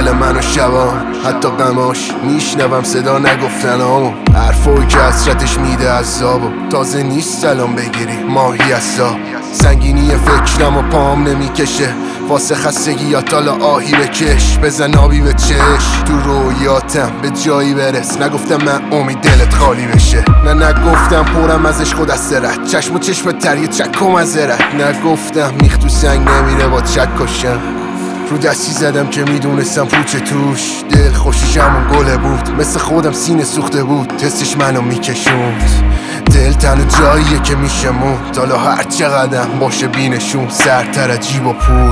دل منو شبان، حتی غماش میشنوم صدا نگفتنامو، حرفایی که حسرتش میده عذابو. تازه نیست سلام بگیری ماهی هستا، سنگینی فکرم و پام نمیکشه، واسه خستگی یا تالا آهی بکش، بزن آبی به چش، تو رویاتم به جایی برس. نگفتم من امید دلت خالی بشه، نگفتم پرم از عشق و دست رد، چشم و چشم تر یه چک و مزرد. نگفتم میخ تو سنگ نمیره با چک کشم، رو دستی زدم که میدونستم پوچه توش. دل خوشیش همون گله بود، مثل خودم سینه سوخته بود، تستش منو میکشوند. دل تنها جاییه که میشه موند، حالا هر چقدرم باشه بینشون سرتر از جیب و پول.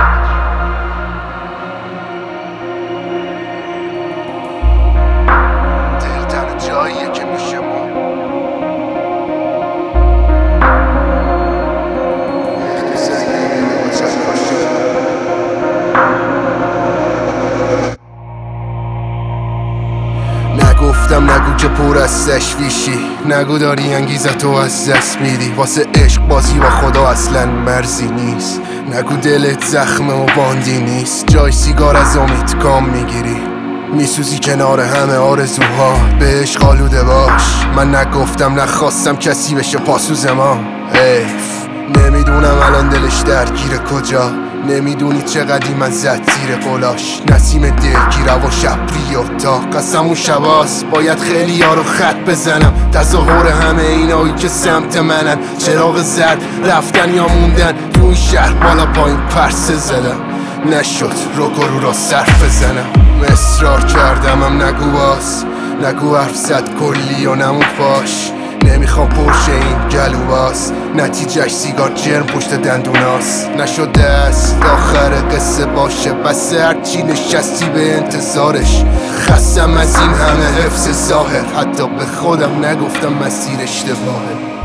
دل تنها جاییه که میشه موند. نگفتم نگو که پر از تشویشی، نگو داری انگیزتو از دست میدی، واسه عشق بازی با خدا اصلا مرزی نیست. نگو دلت زخمه و باندی نیست، جای سیگار از امید کام میگیری، میسوزی کنار همه آرزوها، به عشق آلوده باش. من نگفتم نخواستم کسی بشه پاسوز ما، حیف. نمیدونم الان دلش درگیره کجا، نمیدونی چقدری من زد زیر قلاش. نسیم دلگیره و شبری و تا قسم و شباس، باید خیلی ها رو خط بزنم، تظاهر همه اینایی که سمت منن. چراغ زرد رفتن یا موندن تو این شهر، بالا پایین پرسه زدم، نشد رو را صرف بزنم. اصرار کردمم نگو باز، نگو حرف زد کلی و نمود باش. نمیخوام پرشه این گلوباس، نتیجهش سیگار جرم پشت دندوناست. نشده است آخر قصه باشه، بس هرچی نشستی به انتظارش. خستم از این همه حفظ ظاهر، حتی به خودم نگفتم مسیر اشتباهه.